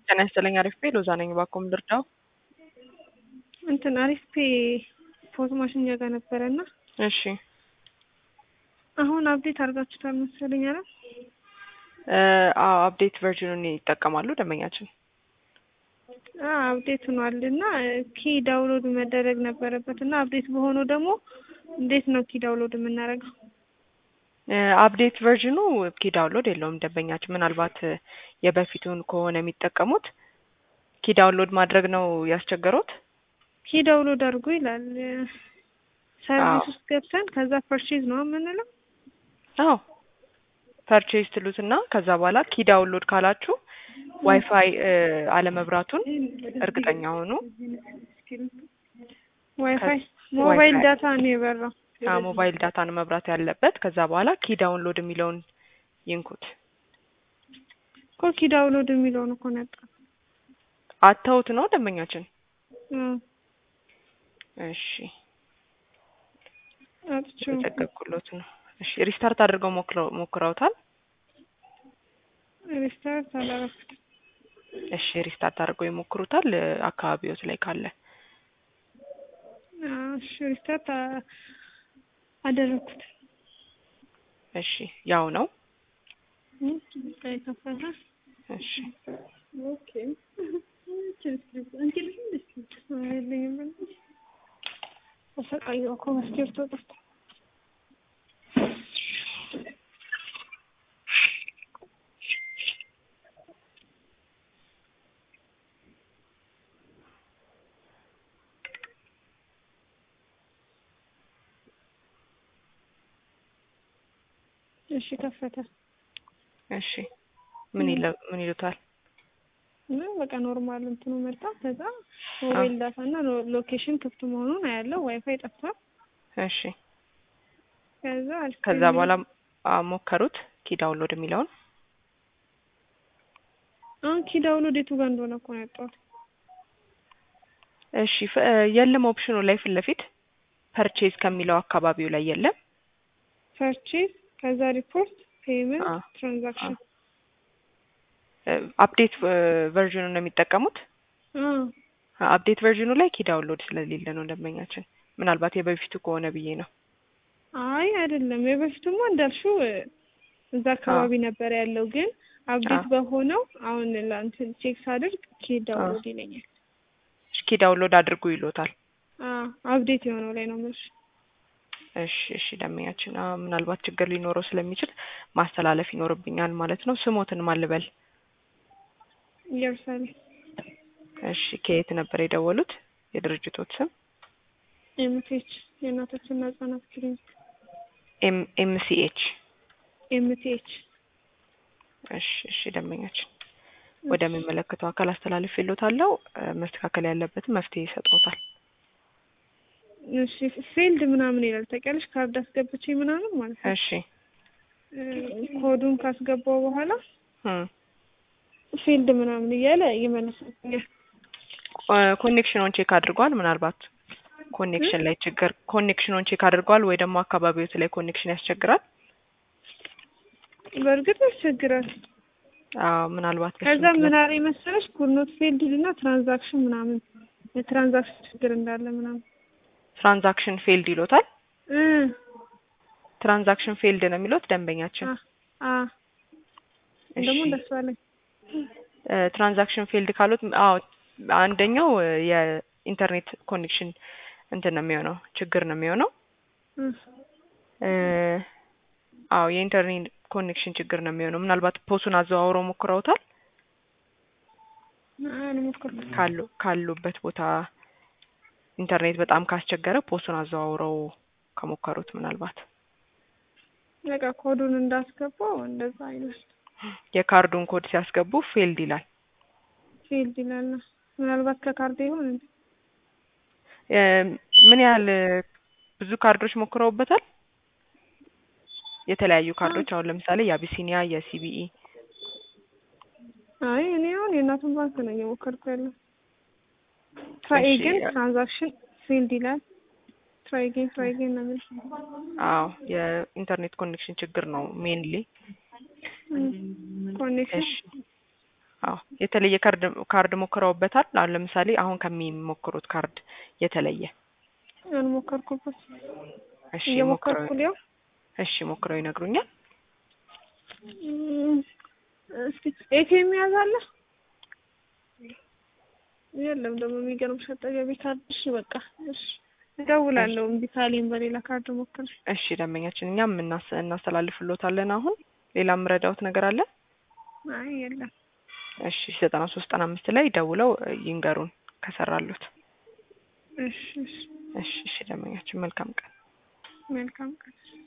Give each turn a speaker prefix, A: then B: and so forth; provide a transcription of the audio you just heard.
A: ጤና ይስጥልኝ። አሪፍ ፔ ሎዛ ነኝ። እባክዎ ምን ልርዳው?
B: እንትን አሪፍ ፔ ፎቶ ማሽን እኛ ጋር ነበረና
A: እሺ
B: አሁን አፕዴት አድርጋችሁታል መሰለኝ አይደል?
A: አዎ አፕዴት ቨርዥኑን ይጠቀማሉ ደንበኛችን።
B: አፕዴት ሆኗልና ኪ ዳውንሎድ መደረግ ነበረበት እና አፕዴት በሆነው ደግሞ እንዴት ነው ኪ ዳውንሎድ የምናደርገው?
A: አፕዴት ቨርዥኑ ኪ ዳውንሎድ የለውም ደንበኛችን። ምናልባት የበፊቱን ከሆነ የሚጠቀሙት ኪ ዳውንሎድ ማድረግ ነው ያስቸገሩት።
B: ኪ ዳውንሎድ አድርጎ ይላል። ሰርቪስ ውስጥ ገብተን ከዛ ፐርቼዝ ነው የምንለው።
A: አዎ ፐርቼዝ ትሉትና ከዛ በኋላ ኪ ዳውንሎድ ካላችሁ ዋይፋይ አለመብራቱን እርግጠኛ ሆኑ።
B: ዋይፋይ ሞባይል ዳታ ነው የበራው።
A: ሞባይል ዳታን መብራት ያለበት። ከዛ በኋላ ኪ ዳውንሎድ የሚለውን ይንኩት።
B: እኮ ኪ ዳውንሎድ የሚለውን እኮ ነጣ
A: አተውት ነው ደንበኛችን። እሺ ተጠቅቁሎት ነው። እሺ ሪስታርት አድርገው ሞክረውታል?
B: ሪስታርት አላረኩትም።
A: እሺ ሪስታርት አድርገው ይሞክሩታል አካባቢዎት ላይ ካለ።
B: እሺ ሪስታርት አደረኩት።
A: እሺ ያው ነው። እሺ
B: ኦኬ እሺ ከፈተ።
A: እሺ ምን ይሉታል?
B: በቃ ኖርማል እንትኑ መጣ። ከዛ ሞባይል ዳታ እና ሎኬሽን ክፍት መሆኑን አያለው። ዋይፋይ ጠፍቷል።
A: እሺ
B: ከዛ
A: በኋላ ሞከሩት ኪ ዳውንሎድ የሚለውን።
B: ኪ ዳውንሎድ የቱ ጋር እንደሆነ እኮ ነው ያጣሁት።
A: እሺ የለም ኦፕሽኑ ላይ ፊት ለፊት ፐርቼዝ ከሚለው አካባቢው ላይ የለም።
B: ፐርቼዝ ከዛ ሪፖርት ፔመንት ትራንዛክሽን
A: አፕዴት ቨርዥኑን ነው የሚጠቀሙት። አፕዴት ቨርዥኑ ላይ ኪ ዳውንሎድ ስለሌለ ነው ደንበኛችን። ምናልባት የበፊቱ ከሆነ ብዬ ነው።
B: አይ አይደለም፣ የበፊቱማ እንዳልሽው እዛ አካባቢ ነበር ያለው። ግን አፕዴት በሆነው አሁን ለአንተን ቼክ ሳደርግ ኪ ዳውንሎድ ይለኛል።
A: ኪ ዳውንሎድ አድርጉ ይሎታል።
B: አፕዴት የሆነው ላይ ነው ማለት።
A: እሺ ደንበኛችን ምናልባት ችግር ሊኖረው ስለሚችል ማስተላለፍ ይኖርብኛል ማለት ነው። ስሞትን ማልበል?
B: ኢየሩሳሌም።
A: እሺ ከየት ነበር የደወሉት? የድርጅቶት ስም?
B: ኤምቲኤች የእናቶችና ህጻናት ክሊኒክ።
A: ኤምሲኤች። እሺ ደንበኛችን ወደሚመለከተው አካል አስተላልፍ ይሎታለው። መስተካከል ያለበትን መፍትሄ ይሰጣውታል።
B: እሺ ፊልድ ምናምን ይላል ታውቂያለሽ? ካርድ አስገብቼ ምናምን ማለት ነው።
A: እሺ
B: ኮዱን ካስገባው በኋላ ፊልድ ምናምን እያለ ይመለስልኛል።
A: ኮኔክሽኑን ቼክ አድርጓል? ምናልባት ኮኔክሽኑን ቼክ አድርጓል ወይ ደግሞ አካባቢዎት ላይ ኮኔክሽን ያስቸግራል?
B: በእርግጥ ያስቸግራል።
A: ምናልባት
B: ከዛ ምን አለ መሰለሽ ኩኖት ፊልድ እና ትራንዛክሽን ምናምን የትራንዛክሽን ችግር እንዳለ ምናምን
A: ትራንዛክሽን ፌልድ ይሎታል። ትራንዛክሽን ፌልድ ነው የሚሉት ደንበኛችን።
B: ደግሞ እንደሱ አለኝ።
A: ትራንዛክሽን ፌልድ ካሉት አንደኛው የኢንተርኔት ኮኔክሽን እንትን ነው የሚሆነው፣ ችግር ነው የሚሆነው። የኢንተርኔት ኮኔክሽን ችግር ነው የሚሆነው። ምናልባት ፖሱን አዘዋውረው ሞክረውታል? ካሉበት ቦታ ኢንተርኔት በጣም ካስቸገረ ፖሱን አዘዋውረው ከሞከሩት ምናልባት
B: በቃ ኮዱን እንዳስገባው እንደዛ አይነት
A: የካርዱን ኮድ ሲያስገቡ ፌልድ ይላል።
B: ምናልባት ከካርድ ይሆን እንዴ?
A: ምን ያህል ብዙ ካርዶች ሞክረውበታል? የተለያዩ ካርዶች አሁን ለምሳሌ የአቢሲኒያ፣ የሲቢኢ።
B: አይ እኔ አሁን የእናቱን ባንክ ነው እየሞከርኩ ያለው። ትራይጌን ትራንዛክሽን ፊልድ ይላል። ትራይጌን ነው የሚል።
A: የኢንተርኔት ኮኔክሽን ችግር ነው ሜንሊ።
B: ኮኔክሽን
A: የተለየ ካርድ ሞክረውበታል? አሁን ለምሳሌ አሁን ከሚሞክሩት ካርድ የተለየ?
B: አልሞከርኩበት።
A: እሺ
B: እየሞከርኩ ነው።
A: እሺ ሞክረው ይነግሩኛል።
B: እስኪ ኤቲኤም ያዛለ? የለም ደግሞ የሚገርም ሸጠገቢ ካርድ። እሺ በቃ እሺ እደውላለሁ። እምቢ ካለኝ በሌላ ካርድ ሞክር።
A: እሺ ደንበኛችን እኛም እናስተላልፍሎታለን። አሁን ሌላ ምረዳውት ነገር አለ?
B: አይ የለም።
A: እሺ 9395 ላይ ደውለው ይንገሩን ከሰራሉት።
B: እሺ እሺ
A: እሺ ደንበኛችን መልካም ቀን።
B: መልካም ቀን።